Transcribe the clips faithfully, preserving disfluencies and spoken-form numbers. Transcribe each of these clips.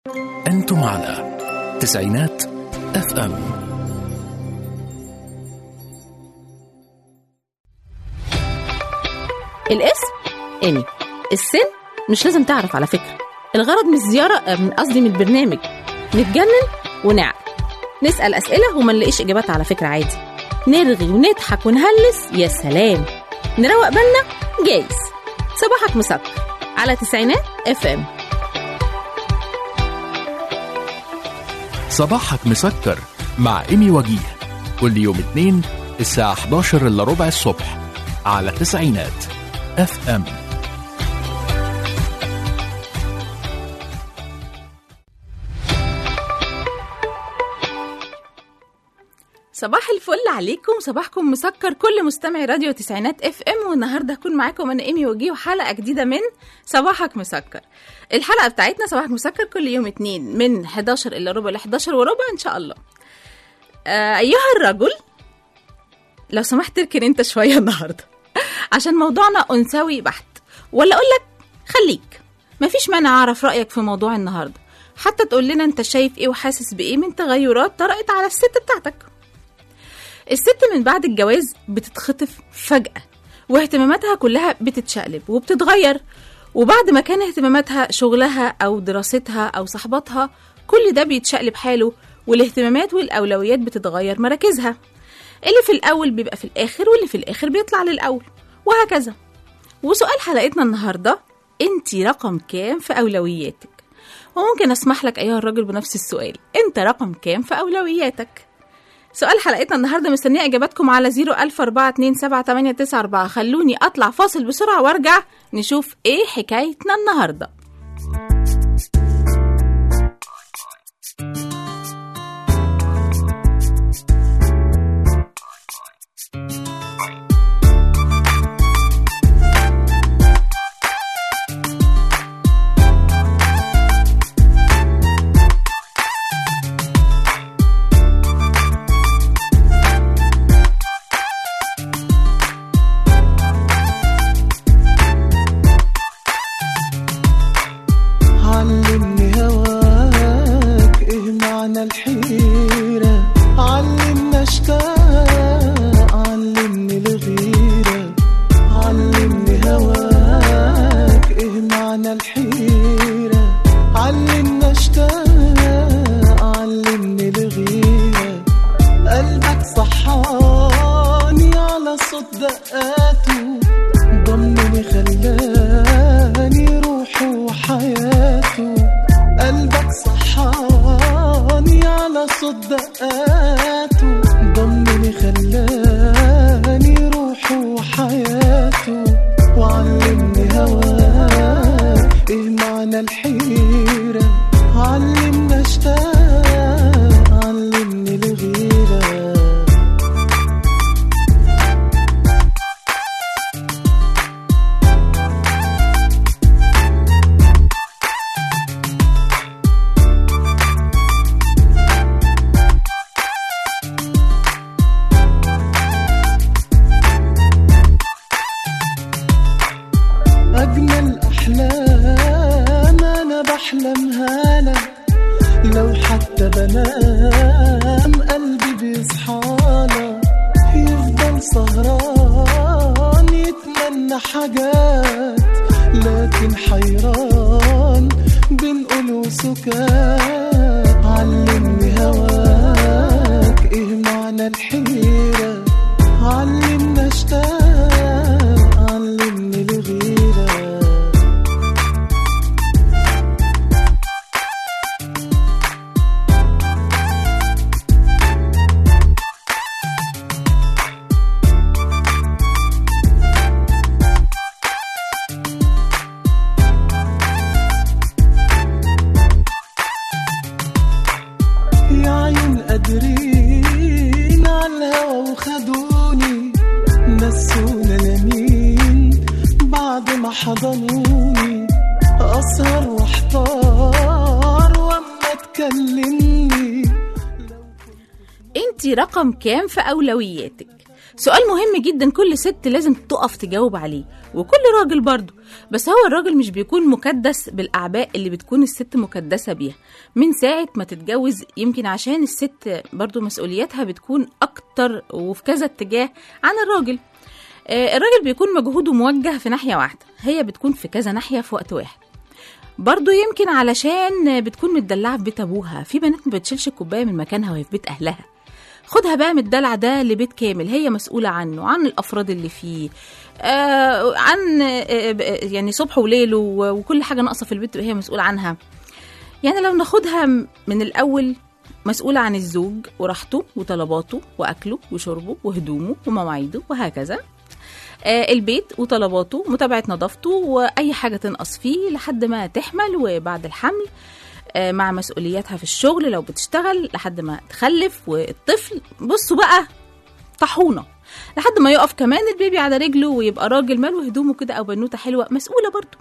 أنتم على تسعينات اف ام. الاسم إيمي، السن مش لازم تعرف على فكرة. الغرض من الزيارة من قصدي من البرنامج نتجنن ونعقل، نسأل أسئلة وما نلاقيش إجابات على فكرة عادي، نرغي ونضحك ونهلس يا سلام، نروق بالنا جايز. صباحك مسكر على تسعينات اف ام. صباحك مسكر مع إيمي وجيه، كل يوم اثنين الساعة احدى عشر إلا ربع الصبح على تسعينات اف ام. صباح الفل عليكم، صباحكم مسكر كل مستمعي راديو تسعينات اف ام. والنهارده هكون معاكم انا ايمي وجيه وحلقه جديده من صباحك مسكر. الحلقه بتاعتنا صباحك مسكر كل يوم اتنين من حداشر الا ربع ل حداشر وربع ان شاء الله. آه ايها الرجل، لو سمحت تركن انت شويه النهارده عشان موضوعنا انثوي بحت، ولا اقول لك خليك، مفيش مانع اعرف رايك في موضوع النهارده، حتى تقول لنا انت شايف ايه وحاسس بايه من تغيرات طرأت على الست بتاعتك. الست من بعد الجواز بتتخطف فجأة واهتماماتها كلها بتتشقلب وبتتغير، وبعد ما كان اهتماماتها شغلها أو دراستها أو صحباتها كل ده بيتشقلب حاله، والاهتمامات والأولويات بتتغير مراكزها. اللي في الأول بيبقى في الآخر، واللي في الآخر بيطلع للأول، وهكذا. وسؤال حلقتنا النهاردة، انتي رقم كام في أولوياتك؟ وممكن أسمح لك أيها الرجل بنفس السؤال، انت رقم كام في أولوياتك؟ سؤال حلقتنا النهاردة مستنية إجاباتكم على زيرو ألف أربعة اتنين سبعة تمانية تسعة أربعة. خلوني أطلع فاصل بسرعة وارجع نشوف إيه حكايتنا النهاردة. حضنوني أسهر واحتار وما تكلمني. انتي رقم كام في أولوياتك؟ سؤال مهم جدا كل ست لازم تقف تجاوب عليه، وكل راجل برضو. بس هو الراجل مش بيكون مكدس بالأعباء اللي بتكون الست مكدسة بيها من ساعة ما تتجوز، يمكن عشان الست برضو مسؤولياتها بتكون أكتر وفي كذا اتجاه عن الراجل. الراجل بيكون مجهوده موجه في ناحية واحدة، هي بتكون في كذا ناحية في وقت واحد. برضو يمكن علشان بتكون متدلعة في بيت أبوها، في بنات ما بتشيلش الكوباية من مكانها وهي في بيت أهلها. خدها بقى من الدلع ده لبيت كامل هي مسؤولة عنه، عن الأفراد اللي فيه، آه عن آه يعني صبح وليل وكل حاجة ناقصة في البيت هي مسؤولة عنها. يعني لو ناخدها من الأول، مسؤولة عن الزوج وراحته وطلباته وأكله وشربه وهدومه ومواعيده وهكذا. آه البيت وطلباته، متابعة نظافته وأي حاجة تنقص فيه لحد ما تحمل وبعد الحمل، آه مع مسؤولياتها في الشغل لو بتشتغل لحد ما تخلف، والطفل بصوا بقى طحونة لحد ما يقف كمان البيبي على رجله ويبقى راجل ماله هدومه كده أو بنوتة حلوة، مسؤولة برضو.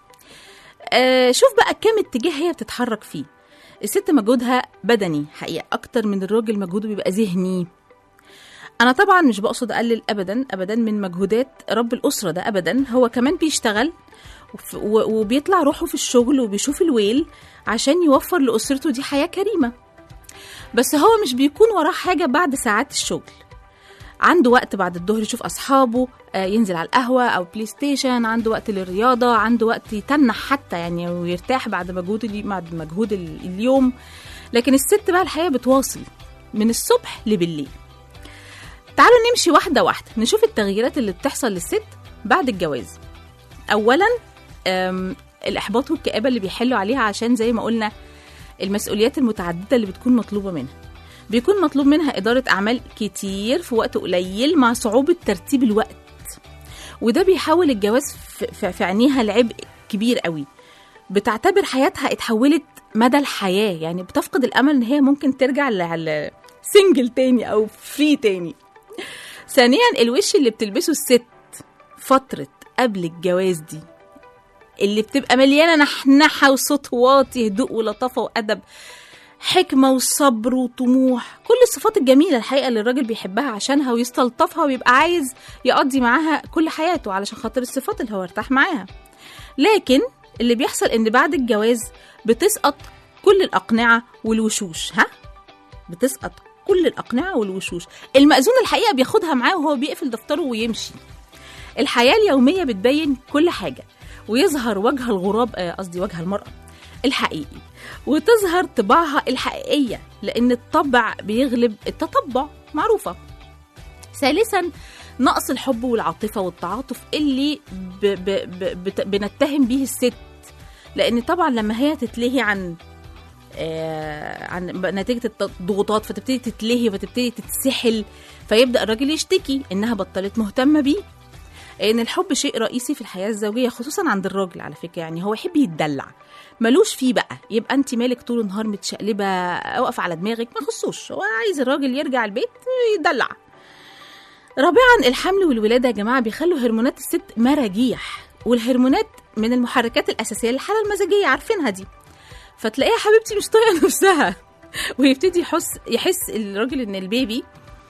آه شوف بقى كام اتجاه هي بتتحرك فيه. الست مجهودها بدني حقيقة أكتر من الراجل، مجهوده بيبقى ذهني. أنا طبعا مش بقصد أقلل أبدا أبدا من مجهودات رب الأسرة ده أبدا، هو كمان بيشتغل وبيطلع روحه في الشغل وبيشوف الويل عشان يوفر لأسرته دي حياة كريمة. بس هو مش بيكون وراه حاجة بعد ساعات الشغل، عنده وقت بعد الظهر يشوف أصحابه، ينزل على القهوة أو بلاي ستيشن، عنده وقت للرياضة، عنده وقت يتنح حتى يعني ويرتاح بعد مجهود بعد مجهود اليوم. لكن الست بقى الحياة بتواصل من الصبح لبالليل. تعالوا نمشي واحدة واحدة نشوف التغييرات اللي بتحصل للست بعد الجواز. أولا الإحباط والكآبة اللي بيحلوا عليها، عشان زي ما قلنا المسؤوليات المتعددة اللي بتكون مطلوبة منها. بيكون مطلوب منها إدارة أعمال كتير في وقت قليل مع صعوبة ترتيب الوقت، وده بيحول الجواز في عينيها لعبء كبير قوي. بتعتبر حياتها اتحولت مدى الحياة، يعني بتفقد الأمل إن هي ممكن ترجع لسنجل تاني أو فري تاني. ثانيا الوش اللي بتلبسه الست فترة قبل الجواز دي، اللي بتبقى مليانة نحنحة وصوت واطي، هدوء ولطافة وأدب، حكمة وصبر وطموح، كل الصفات الجميلة الحقيقة اللي الراجل بيحبها عشانها ويستلطفها ويبقى عايز يقضي معاها كل حياته علشان خاطر الصفات اللي هو ارتاح معاها. لكن اللي بيحصل ان بعد الجواز بتسقط كل الأقنعة والوشوش. ها بتسقط كل الأقنعة والوشوش. المأذون الحقيقة بياخدها معاه وهو بيقفل دفتره ويمشي. الحياة اليومية بتبين كل حاجة، ويظهر وجه الغراب، قصدي وجه المرأة الحقيقي، وتظهر طباعها الحقيقية، لأن الطبع بيغلب التطبع، معروفة. ثالثا نقص الحب والعاطفة والتعاطف اللي ب ب ب بنتهم به الست، لأن طبعا لما هي تتلهي عن آه عن نتيجة الضغوطات فتبتدي تتلهي فتبتدي تتسحل، فيبدأ الراجل يشتكي إنها بطلت مهتمة بيه. ان الحب شيء رئيسي في الحياه الزوجيه خصوصا عند الراجل على فكره، يعني هو يحب يتدلع، ملوش فيه بقى يبقى انت مالك طول النهار متشقلبه واقفه على دماغك، ما يخصوش، هو عايز الراجل يرجع البيت يدلع. رابعا الحمل والولاده يا جماعه بيخلوا هرمونات الست مراجيح، والهرمونات من المحركات الاساسيه للحاله المزاجيه، عارفينها دي. فتلاقيها حبيبتي مش طايقه نفسها، ويبتدي يحس يحس الراجل ان البيبي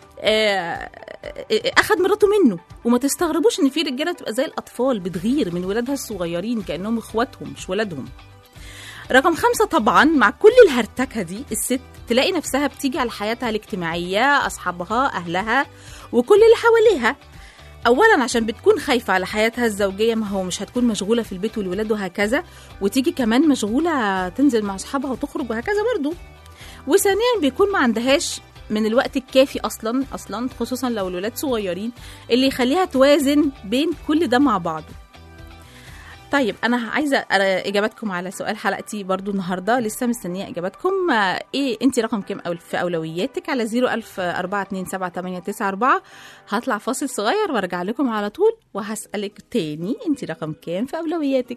اخد مراته منه. وما تستغربوش ان في رجاله تبقى زي الاطفال بتغير من ولادها الصغيرين كانهم اخواتهم مش ولادهم. رقم خمسة طبعا مع كل الهرتكه دي الست تلاقي نفسها بتيجي على حياتها الاجتماعيه، اصحابها، اهلها، وكل اللي حواليها. اولا عشان بتكون خايفه على حياتها الزوجيه، ما هو مش هتكون مشغوله في البيت والولاد وهكذا، وتيجي كمان مشغوله تنزل مع اصحابها وتخرج وهكذا برضو. وثانيا بيكون ما عندهاش من الوقت الكافي اصلا اصلا خصوصا لو الولاد صغيرين اللي يخليها توازن بين كل ده مع بعضه. طيب انا عايزه اجاباتكم على سؤال حلقتي برضو النهارده، لسه مستنيه اجاباتكم. ايه انت رقم كام في اولوياتك؟ على صفر ألف أربعة اتنين سبعة تمانية تسعة أربعة. هطلع فاصل صغير وارجع لكم على طول وهسالك تاني انت رقم كام في اولوياتك.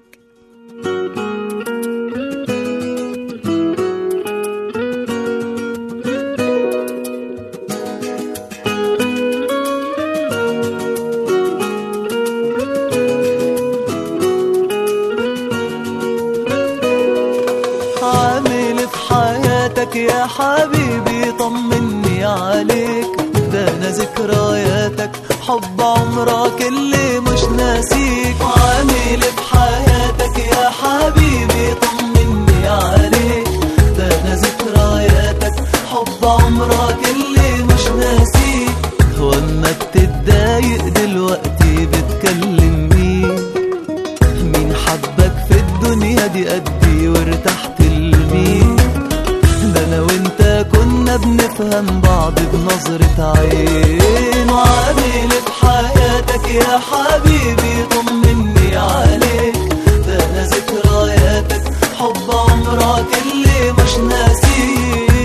يا حبيبي طمني عليك، ده انا ذكرياتك حب عمرك اللي مش ناسيك. وعامل بحياتك يا حبيبي طمني عليك، ده انا ذكرياتك حب عمرك اللي مش ناسيك. واما بتتضايق دلوقتي بتكلم مين؟ مين حبك في الدنيا دي قدي وارتحت لمين؟ ده انا وانت كنا بنفهم بعض بنظرة عين. وعامل بحياتك يا حبيبي طمني عليك، ده انا ذكرياتك حب عمرك اللي مش ناسيك.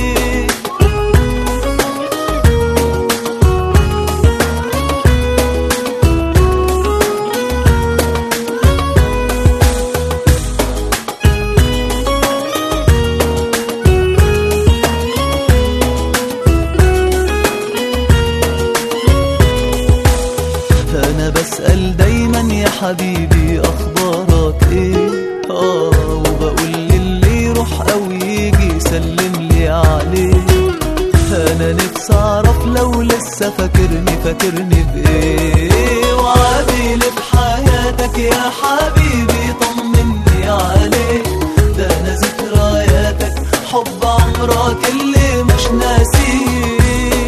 بسأل دايما يا حبيبي أخبارك إيه؟ آه وبقول للي يروح أو يجي سلم لي عليه. أنا نفسي أعرف لو لسه فاكرني فاكرني بإيه. وعامل بحياتك يا حبيبي طمني عليك، ده أنا ذكرياتك حب عمرك اللي مش ناسيك.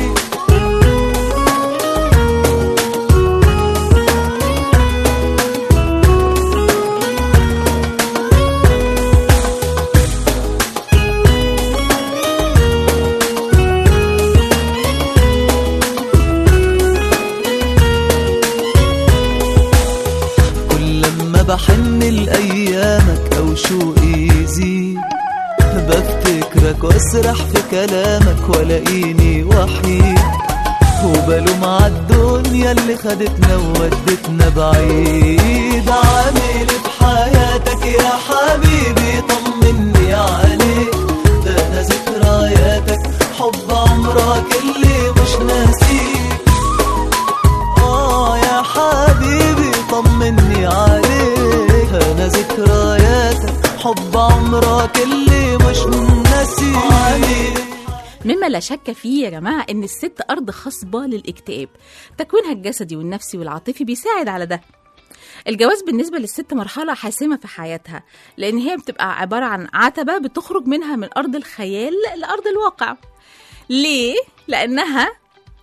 بحن لأيامك أو شوقي يزيد، بفتكرك واسرح في كلامك ولاقيني وحيد، وبلوم عالدنيا اللي خدتنا وودتنا بعيد. عامل بحياتك يا حبيبي طمني عليك، ده انا ذكرياتك حب عمرك اللي مش ناسيك. اه يا حبيبي طمني عليك، انا ذكرياتك حب عمرك اللي مش ناسيك. مما لا شك فيه يا جماعة إن الست أرض خصبة للاكتئاب، تكوينها الجسدي والنفسي والعاطفي بيساعد على ده. الجواز بالنسبة للست مرحلة حاسمة في حياتها، لأن هي بتبقى عبارة عن عتبة بتخرج منها من أرض الخيال لأرض الواقع. ليه؟ لأنها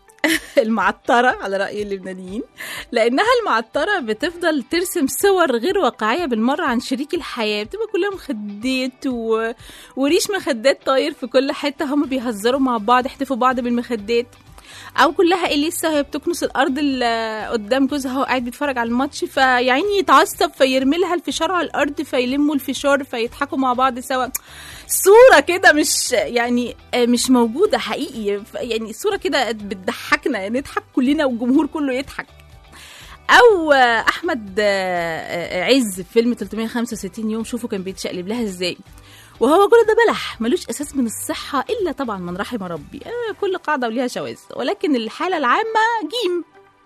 المعطرة على رأي اللبنانيين، لأنها المعطرة بتفضل ترسم صور غير واقعية بالمرة عن شريك الحياة، بتبقى كلها مخدات و... وريش مخدات طاير في كل حتة، هم بيهزروا مع بعض يحتفوا بعض بالمخدات، أو كلها إليسا هي بتكنس الأرض اللي قدام جوزها وقاعد بيتفرج على الماتش، فيعني يتعصب فيرمي لها الفشار على الأرض فيلموا الفشار فيضحكوا مع بعض سوا. صورة كده مش يعني مش موجودة حقيقي، يعني صورة كده بتضحكنا نضحك كلنا والجمهور كله يضحك. أو أحمد عز في فيلم ثلاثمية وخمسة وستين يوم، شوفوا كان بيتشقلب لها إزاي، وهو كل ده بلح ملوش أساس من الصحة إلا طبعا من رحم ربي. آه كل قاعدة وليها شواذ، ولكن الحالة العامة جيم.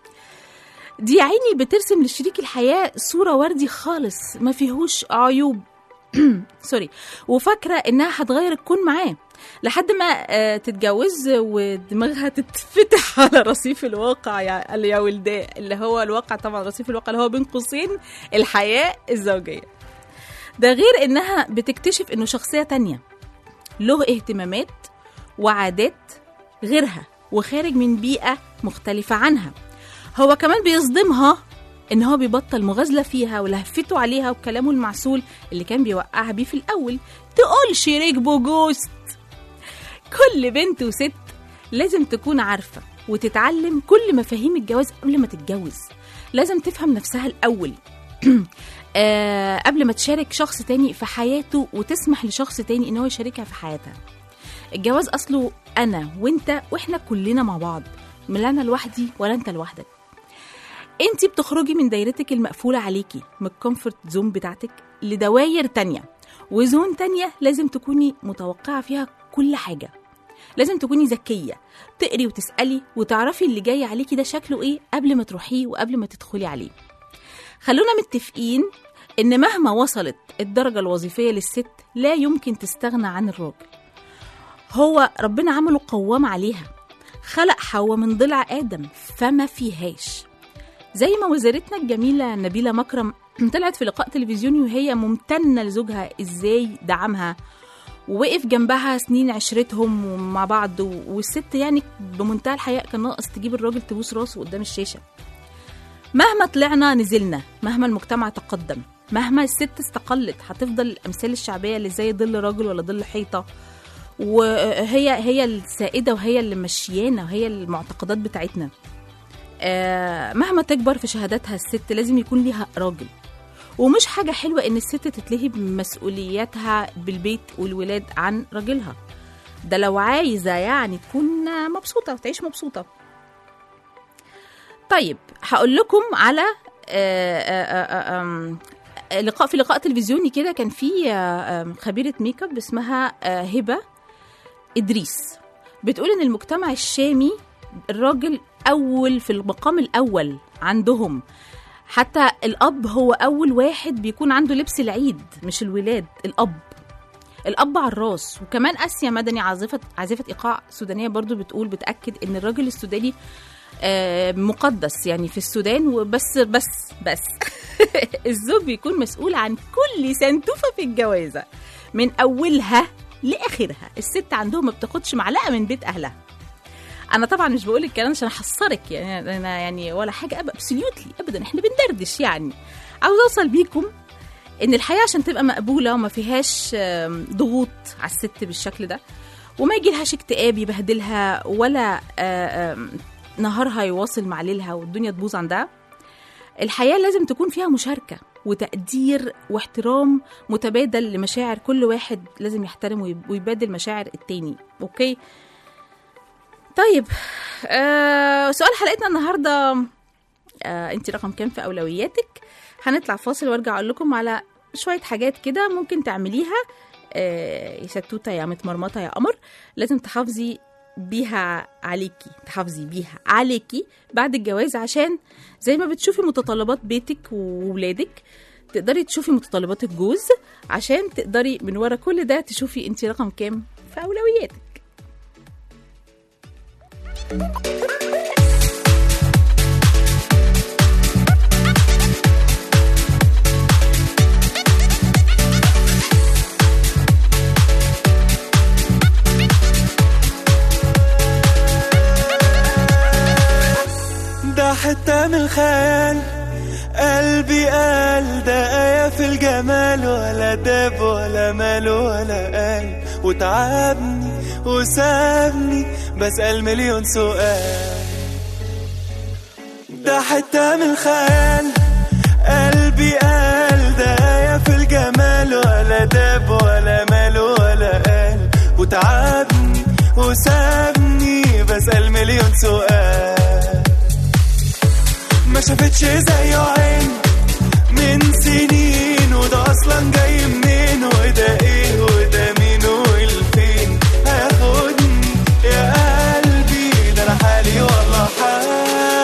دي عيني بترسم لشريك الحياة صورة وردي خالص ما فيهوش عيوب سوري، وفاكرة إنها هتغير الكون معاه لحد ما آه تتجوز ودماغها تتفتح على رصيف الواقع يا, يا ولداء، اللي هو الواقع طبعا، رصيف الواقع اللي هو بين قوسين الحياة الزوجية. ده غير إنها بتكتشف إنه شخصية تانية له اهتمامات وعادات غيرها وخارج من بيئة مختلفة عنها. هو كمان بيصدمها إن هو بيبطل مغازلة فيها ولهفته عليها وكلامه المعسول اللي كان بيوقعها بيه في الأول. تقولش ركبه جوست. كل بنت وست لازم تكون عارفة وتتعلم كل مفاهيم الجواز قبل ما تتجوز. لازم تفهم نفسها الأول آه قبل ما تشارك شخص تاني في حياته وتسمح لشخص تاني إنه يشاركها في حياتها. الجواز أصله أنا وإنت وإحنا كلنا مع بعض، من أنا لوحدي ولا أنت لوحدك. أنت بتخرجي من دايرتك المقفولة عليكي، من الكومفورت زون بتاعتك لدواير تانية، وزون تانية لازم تكوني متوقعة فيها كل حاجة. لازم تكوني ذكية، تقري وتسألي وتعرفي اللي جاي عليكي ده شكله إيه قبل ما تروحيه وقبل ما تدخلي عليه. خلونا متفقين إن مهما وصلت الدرجة الوظيفية للست لا يمكن تستغنى عن الراجل. هو ربنا عمله قوام عليها، خلق حواء من ضلع آدم فما فيهاش. زي ما وزيرتنا الجميلة نبيلة مكرم طلعت في لقاء تلفزيوني وهي ممتنة لزوجها إزاي دعمها ووقف جنبها سنين عشرتهم مع بعض، والست يعني بمنتهى الحياء كان ناقص تجيب الراجل تبوس راسه قدام الشاشة. مهما طلعنا نزلنا، مهما المجتمع تقدم، مهما الست استقلت، هتفضل الأمثال الشعبية اللي زي ظل راجل ولا ظل حيطة، وهي هي السائدة وهي اللي مشيانا وهي المعتقدات بتاعتنا. آه مهما تكبر في شهاداتها الست لازم يكون ليها راجل، ومش حاجة حلوة إن الست تتلهي بمسؤولياتها بالبيت والولاد عن راجلها، ده لو عايزة يعني تكون مبسوطة وتعيش مبسوطة. طيب هقول لكم على آآ آآ آآ لقاء في لقاء تلفزيوني كده كان في خبيرة ميك اب اسمها هبة إدريس، بتقول إن المجتمع الشامي الراجل أول في المقام الأول عندهم، حتى الأب هو أول واحد بيكون عنده لبس العيد مش الولاد، الأب الأب على الراس. وكمان آسيا مدني عازفة عازفة إيقاع سودانية برضو بتقول بتأكد إن الراجل السوداني مقدس يعني في السودان، وبس بس بس الزوج بيكون مسؤول عن كل سنتوفة في الجوازة من أولها لآخرها. الست عندهم ما بتاخدش معلقة من بيت أهلها. أنا طبعا مش بقول الكلام عشان أحصرك يعني، أنا يعني ولا حاجة أبقى أبسوليوتلي أبدا، إحنا بندردش يعني. عاوز أوصل بيكم إن الحياة عشان تبقى مقبولة وما فيهاش ضغوط على الست بالشكل ده، وما يجيلهاش اكتئاب يبهدلها ولا نهارها يواصل مع ليلها والدنيا تبوظ عندها، الحياة لازم تكون فيها مشاركة وتقدير واحترام متبادل لمشاعر كل واحد، لازم يحترم ويبادل مشاعر التاني. أوكي طيب، آه سؤال حلقتنا النهاردة، آه انت رقم كام في أولوياتك؟ هنطلع فاصل وارجع أقول لكم على شوية حاجات كده ممكن تعمليها آه يا ستوتة يا متمرمطة يا قمر، لازم تحافظي بيها عليكي تحافظي بيها عليكي بعد الجواز، عشان زي ما بتشوفي متطلبات بيتك وولادك تقدري تشوفي متطلبات الجوز، عشان تقدري من ورا كل ده تشوفي انت رقم كام في أولوياتك. ده حتة من الخيال قلبي قال ده آية في الجمال، ولا داب ولا مال ولا قال، وتعبني وسابني بسأل مليون سؤال. ده حتة من الخيال قلبي قال ده آية في الجمال، ولا داب ولا مال ولا قال، وتعبني وسابني بسأل مليون سؤال. ما شافتش زيه عين من سنين، وده اصلا جاي منين، وده ايه وده مين والفين، هياخدني يا قلبي ده انا حالي والله حال.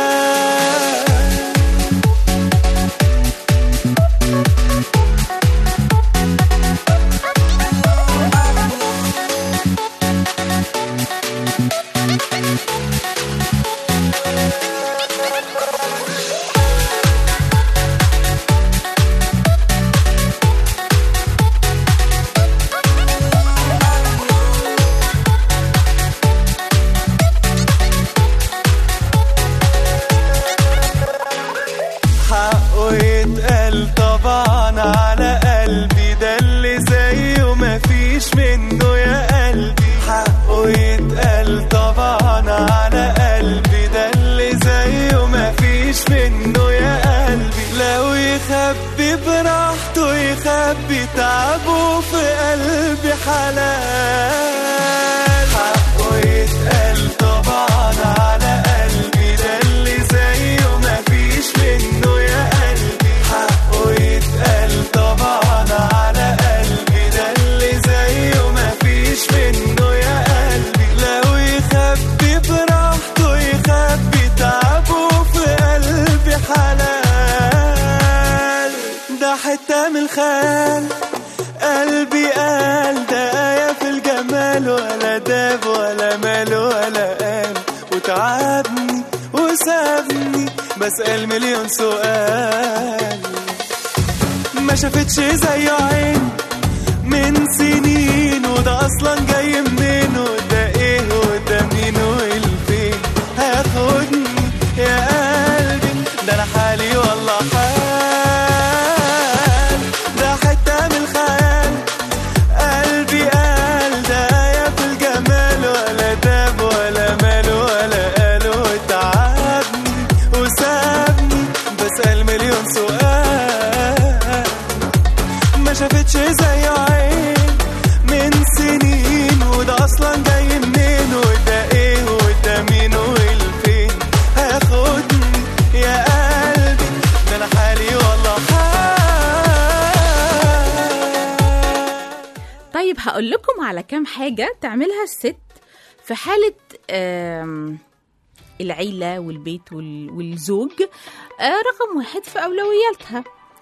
تعبوا في قلبي حلال، حقه يتقال طبعا على قلبي، ده اللي زيه مفيش منه يا قلبي. حقه يتقال طبعا على قلبي، ده اللي زيه مفيش منه يا قلبي. لو يخبي براحته يخبي تعبوا في قلبي حلال. ده حتة من الخيال قلبي قال ده آية في الجمال، ولا داب ولا مال ولا قال، وتعبني وسابني بسأل مليون سؤال. ما شافتش زيه عين من سنين، وده اصلا جاي منين، وده ايه وده مين والفين. هاخدني يا قلبي ده انا حالي والله حال، ده حتة من الخيال. قلبي قال ده يا في الجمال، ولا داب ولا مال ولا قال، وتعبني وسابني بسأل مليون سؤال. ما شافتش زي عين من سنين، وده اصلا جاي منين، وده ايه وده مين والفين. هاخدني يا قلبي ده انا حالي والله حال. طيب هقول لكم على كام حاجة تعملها الست في حالة آم، العيلة والبيت وال- والزوج. آه، رقم واحد في أولوياتها.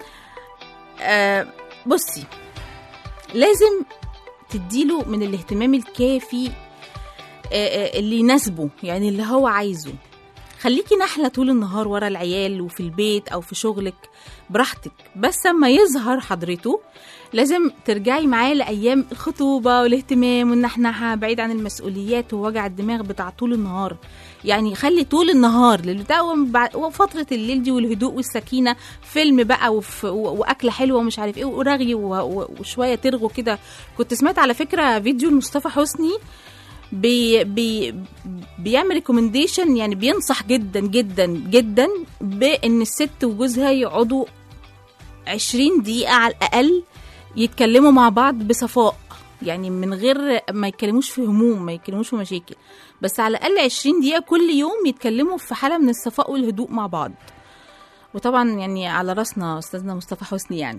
آه، بصي، لازم تديله من الاهتمام الكافي آه، آه، اللي يناسبه، يعني اللي هو عايزه. خليكي نحلة طول النهار ورا العيال وفي البيت أو في شغلك براحتك، بس اما يظهر حضرته لازم ترجعي معاه لأيام الخطوبة والاهتمام والنحنحة، بعيد عن المسؤوليات ووجع الدماغ بتاع طول النهار. يعني خلي طول النهار للبتاع، وفترة الليل دي والهدوء والسكينة فيلم بقى وف... وأكلة حلوة ومش عارف إيه ورغي و... وشوية ترغوا كده. كنت سمعت على فكرة فيديو لمصطفى حسني بي بي بيعمل ريكومنديشن، يعني بينصح جدا جدا جدا بان الست وجوزها يقعدوا عشرين دقيقة على الأقل يتكلموا مع بعض بصفاء، يعني من غير ما يتكلموش في هموم، ما يتكلموش في مشاكل، بس على الأقل عشرين دقيقة كل يوم يتكلموا في حالة من الصفاء والهدوء مع بعض. وطبعا يعني على راسنا أستاذنا مصطفى حسني يعني.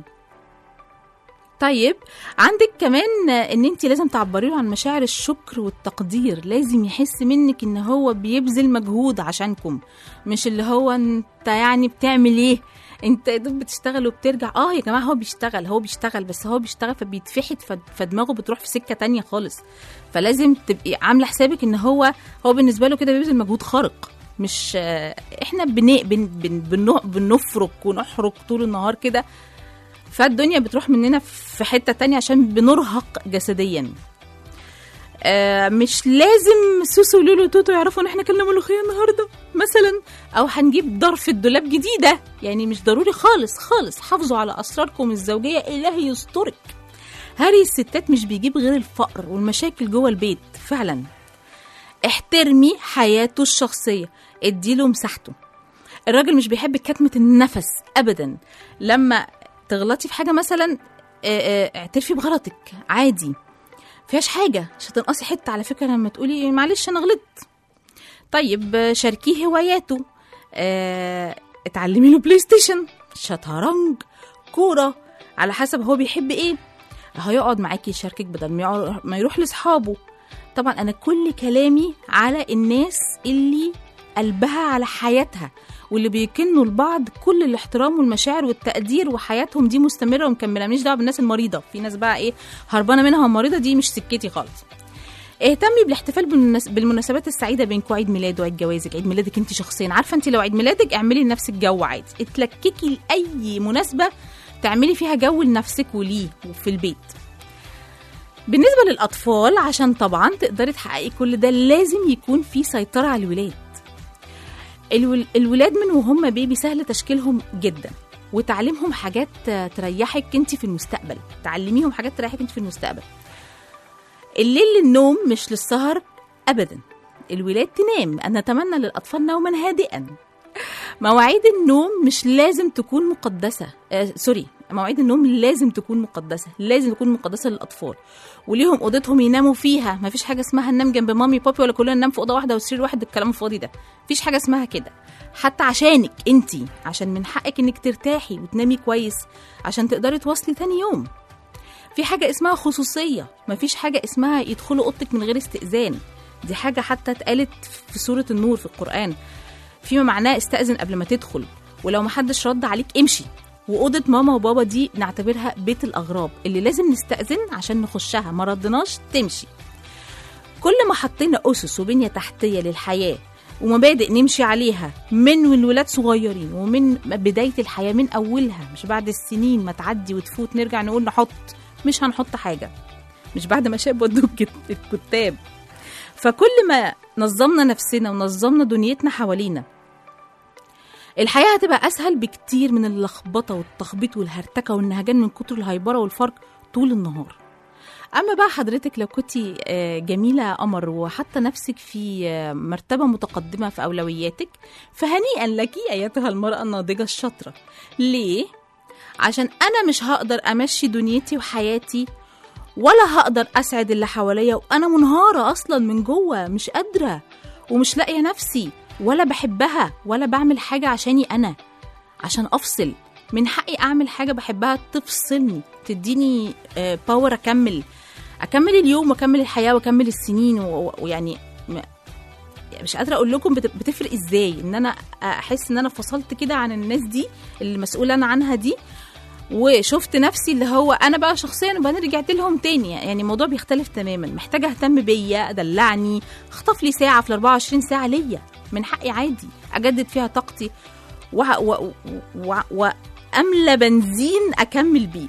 طيب عندك كمان ان انت لازم تعبري له عن مشاعر الشكر والتقدير. لازم يحس منك ان هو بيبذل مجهود عشانكم، مش اللي هو انت يعني بتعمل ايه، انت يا دوب بتشتغل وبترجع. اه يا جماعه هو بيشتغل هو بيشتغل بس هو بيشتغل فبيتفحت فدماغه بتروح في سكه تانية خالص. فلازم تبقي عامله حسابك ان هو هو بالنسبه له كده بيبذل مجهود خارق، مش احنا بن بن بن بنفرك ونحرك طول النهار كده، فالدنيا بتروح مننا في حتة تانية عشان بنرهق جسديا. آه مش لازم سوسو ولولو توتو يعرفوا ان احنا كلنا ملوخية النهاردة مثلا، او هنجيب ظرف الدولاب جديدة، يعني مش ضروري خالص خالص. حافظوا على اسراركم الزوجية، الهي يسترك. هري الستات مش بيجيب غير الفقر والمشاكل جوه البيت فعلا. احترمي حياته الشخصية، اديله مساحته. الراجل مش بيحب كتمة النفس ابدا. لما تغلطي في حاجة مثلا اعترفي بغلطك عادي، فيهاش حاجة، مش هتنقصي حتة على فكرة لما تقولي معلش أنا غلطت. طيب شاركيه هواياته، اه اتعلمي له بلاي ستيشن، شطرنج، كورة، على حسب هو بيحب ايه. هيقعد معاكي يشاركك بدل ما يروح لأصحابه. طبعا أنا كل كلامي على الناس اللي قلبها على حياتها واللي بيكنوا لبعض كل الاحترام والمشاعر والتقدير، وحياتهم دي مستمرة ومكملة. ماليش دعوة بالناس المريضة، في ناس بقى ايه هربانة منها المريضة دي، مش سكتي خالص. اهتمي بالاحتفال بالمناسبات السعيدة بينكم، عيد ميلاد وعيد جوازك، عيد ميلادك انت شخصيا. عارفة انت لو عيد ميلادك اعملي لنفسك جو عادي، اتلككي لأي مناسبة تعملي فيها جو لنفسك وليه وفي البيت. بالنسبة للأطفال، عشان طبعا تقدري تحققي كل ده لازم يكون في سيطرة على الولاد. الولاد من وهم بيبي سهل تشكيلهم جدا، وتعليمهم حاجات تريحك انت في المستقبل، تعلميهم حاجات تريحك انت في المستقبل. الليل للنوم مش للسهر ابدا، الولاد تنام. انا اتمنى للاطفال نوما هادئا. مواعيد النوم مش لازم تكون مقدسه، آه سوري مواعيد النوم لازم تكون مقدسه، لازم تكون مقدسه للاطفال، وليهم اوضتهم يناموا فيها. مفيش حاجه اسمها ننام جنب مامي بابي ولا كلنا ننام في اوضه واحده وسرير واحد، الكلام الفاضي ده مفيش حاجه اسمها كده. حتى عشانك انتي، عشان من حقك انك ترتاحي وتنامي كويس عشان تقدري تواصلي تاني يوم. في حاجه اسمها خصوصيه، مفيش حاجه اسمها يدخلوا اوضتك من غير استئذان، دي حاجه حتى اتقالت في سوره النور في القران، فيما معناه استأذن قبل ما تدخل، ولو محدش رد عليك امشي. وأوضة ماما وبابا دي نعتبرها بيت الأغراب اللي لازم نستأذن عشان نخشها، ما ردناش تمشي. كل ما حطينا أسس وبنية تحتية للحياة ومبادئ نمشي عليها من والولاد صغيرين ومن بداية الحياة من أولها، مش بعد السنين ما تعدي وتفوت نرجع نقول نحط. مش هنحط حاجة، مش بعد ما شاب ودوا الكتاب. فكل ما نظمنا نفسنا ونظمنا دنيتنا حوالينا، الحياة هتبقى أسهل بكتير من اللخبطة والتخبيط والهرتكة والنهجان من كتر الهيبرة والفرق طول النهار. أما بقى حضرتك لو كنتي جميلة قمر وحتى نفسك في مرتبة متقدمة في أولوياتك، فهنيئا لك أيتها المرأة الناضجة الشاطرة. ليه؟ عشان أنا مش هقدر أمشي دنيتي وحياتي ولا هقدر أسعد اللي حواليا وأنا منهارة أصلا من جوه، مش قادرة ومش لاقية نفسي ولا بحبها ولا بعمل حاجة عشاني أنا، عشان أفصل. من حقي أعمل حاجة بحبها تفصلني، تديني باور أكمل أكمل اليوم وأكمل الحياة وأكمل السنين. ويعني مش قادرة أقول لكم بتفرق إزاي إن أنا أحس إن أنا فصلت كده عن الناس دي اللي مسؤولة أنا عنها دي، وشفت نفسي اللي هو أنا بقى شخصيا وبعدين رجعت لهم تاني. يعني الموضوع بيختلف تماما. محتاجة أهتم بيا، أدلعني، أخطف لي ساعة في الأربعة وعشرين ساعة ليا، من حقي عادي أجدد فيها طاقتي وأملى و... و... و... بنزين أكمل بيه.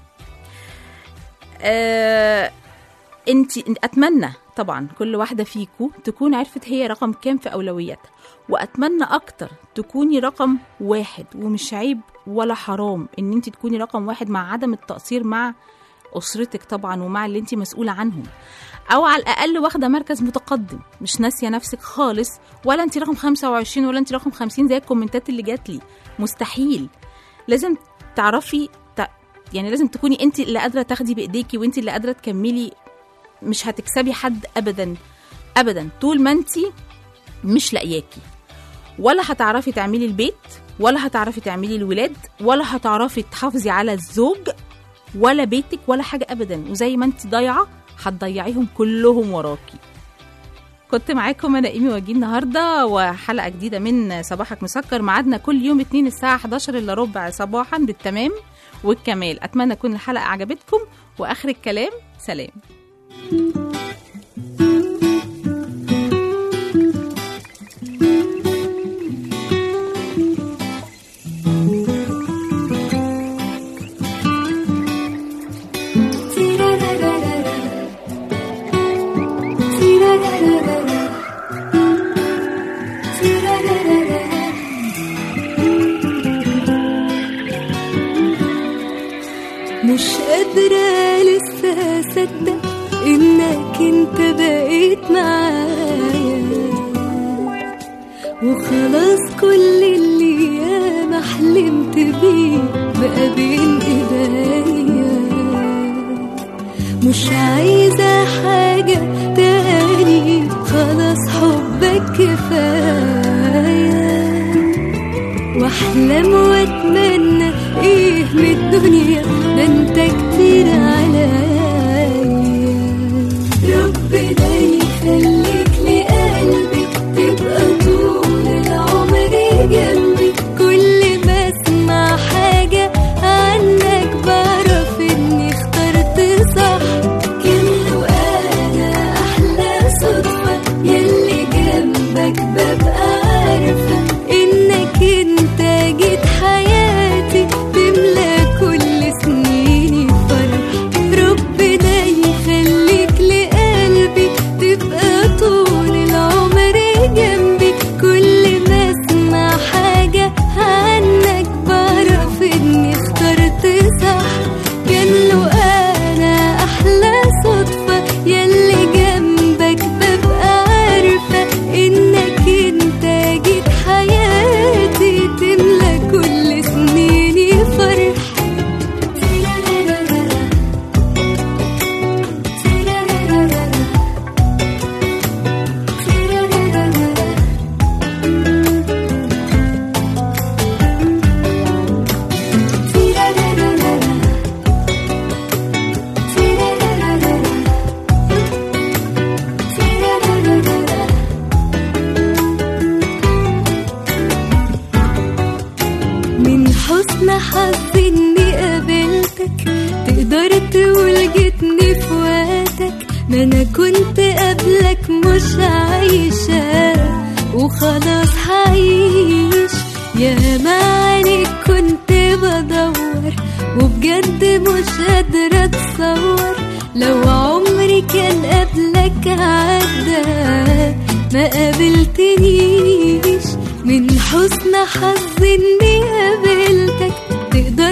أه... انت أتمنى طبعا كل واحدة فيكو تكون عرفت هي رقم كام في أولوياتها، وأتمنى أكتر تكوني رقم واحد. ومش عيب ولا حرام إن انت تكوني رقم واحد مع عدم التقصير مع أسرتك طبعا ومع اللي انت مسؤولة عنهم، أو على الأقل واخدة مركز متقدم، مش ناسية نفسك خالص، ولا انت رقم خمسة وعشرين ولا انت رقم خمسين زي الكومنتات اللي جات لي. مستحيل. لازم تعرفي ت... يعني لازم تكوني انت اللي قادرة تاخدي بإيديكي وانت اللي قادرة تكملي. مش هتكسبي حد أبدا أبدا طول ما انت مش لاقياكي، ولا هتعرفي تعملي البيت، ولا هتعرفي تعملي الولاد، ولا هتعرفي تحافظي على الزوج ولا بيتك ولا حاجة أبدا. وزي ما انت ضايعة هتضيعيهم كلهم وراكي. كنت معاكم أنا إيمي وجيه النهاردة وحلقة جديدة من صباحك مسكر. معادنا كل يوم اتنين الساعة حداشر إلا ربع صباحا بالتمام والكمال. أتمنى تكون الحلقة عجبتكم، وآخر الكلام سلام. مش قادرة لسه أصدق إنك انت بقيت معايا، وخلاص كل اللي ياما حلمت بيه بقى بين ايديا. مش عايزة حاجة تاني، خلاص حبك كفاية. واحلم واتمنى ايه من الدنيا، ده انت كتير عليا. ربنا يخليك لقلبي، تبقى طول العمر جنبي. كل ما اسمع حاجة عنك بعرف اني اخترت صح. كله انا احلى صدفة، يلي جنبك ببقى عارفة انك انت جيت حياتي، تملى كل سنين وبجد مش قادرة اتصور لو عمري كان قبلك عدى ما قابلتنيش. من حسن حظ اني قابلتك تقدر